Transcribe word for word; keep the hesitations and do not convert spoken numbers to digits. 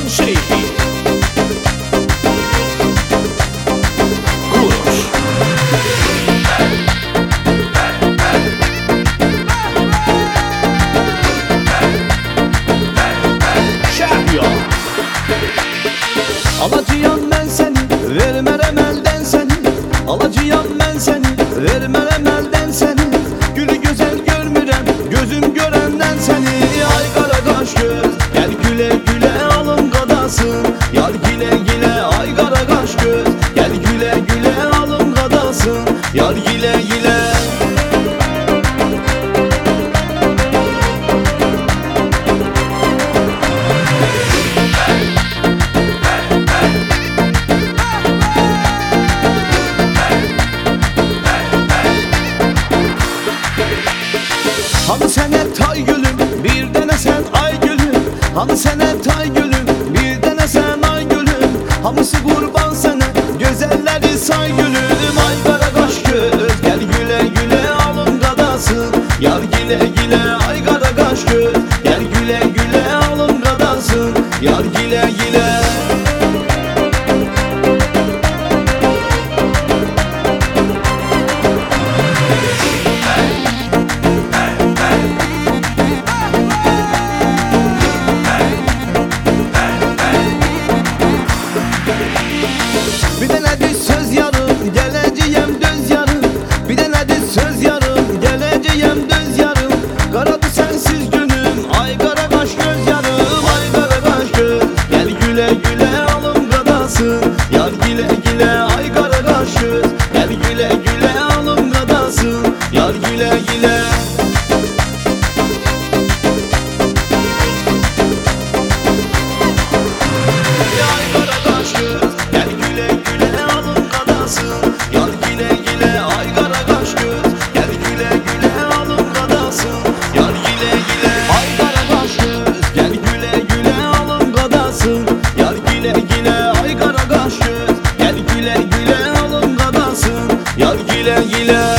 Seyfi Kuruş Şahyo Alacıyam ben seni, vermerem elden seni. Alacıyam ben seni, vermerem elden seni. Gülü güzel görmürem, gözüm görenden seni. Ay kara kaş göz, gel güle güle alın kadasın. Yar gile gile, ay kara kaş göz, gel güle güle alın kadasın. Yar gile gile. Hani sen et ay gülüm, bir dene sen ay gülüm. Hani sen et ay gülüm, bir dene sen ay gülüm. Hamısı kurban sana, güzelleri say gülüm. Ay kara kaş göz, gel güle güle alın kadasın. Yar gile gile, ay kara kaş göz, gel güle güle alın kadasın. Yar gile gile. Bir de nedir söz yarım, geleceğim döz yarım. Bir de nedir söz yarım, geleceğim döz yarım. Karadı sensiz günüm, ay kara kaş göz yarım. Ay kara kaş göz, gel güle güle alın kadasın. Yar gile gile, ay kara kaş göz, gel güle güle alın kadasın. Yar güle güle. Ay kara kaş göz, gel güle güle alın kadasın. Yar gile gile, ay kara kaş göz, gel güle güle alın kadasın. Yar gile gile, ay kara kaş göz, gel güle güle alın kadasın. Yar gile gile, ay kara kaş göz, gel güle güle alın kadasın. Yar gile gile.